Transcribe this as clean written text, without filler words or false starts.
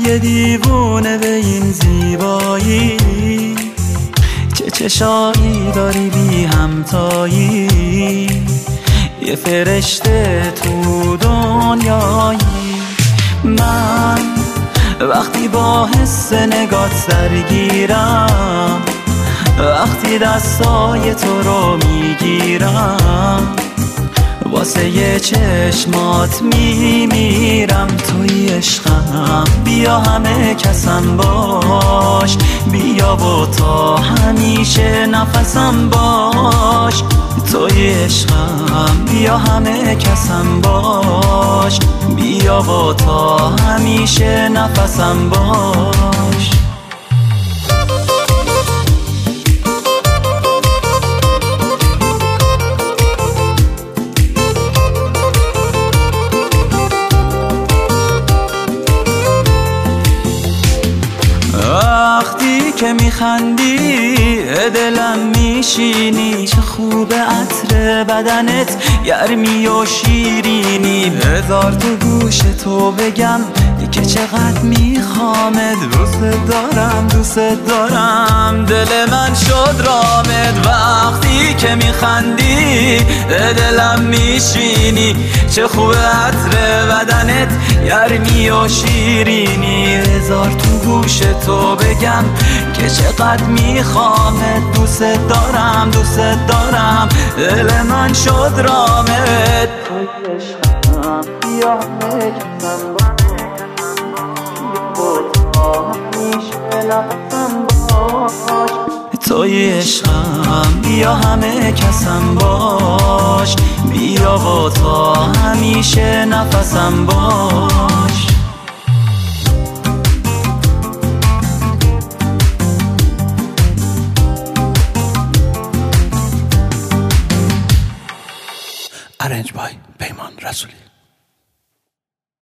یه دیوونه به این زیبایی، چه چشایی داری بی همتایی، یه فرشته تو دنیایی. من وقتی با حس نگات درگیرم، وقتی دستای تو رو میگیرم، واسه یه چشمات میمیرم. توی عشقم بیا همه کسم باش، بیا و تا همیشه نفسم باش. توی عشقم بیا همه کسم باش، بیا و تا همیشه نفسم باش. وقتی که میخندی دلم میشینی، چه خوب عطر بدنت گرمی و شیرینی. هزار تو گوش تو بگم که چقدر میخوامت، دوست دارم دوست دارم، دل من شد رامت. وقتی که میخندی دلم میشینی، چه خوب عطر بدنت گرمی و شیرینی. هزار تو گوش تو بگم که چقدر میخوامت، دوست دارم دوست دارم، دل من شد رامت. توی عشقم بیا همه توی عشقم بیا همه کسم باش، بیا و تا همیشه نفسم باش.